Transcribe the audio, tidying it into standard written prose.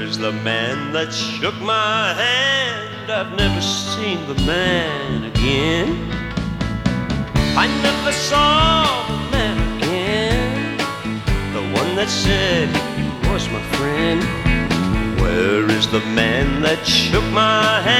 is the man that shook my hand? I've never seen the man again. I never saw the man again, the one that said he was my friend. Where is the man that shook my hand?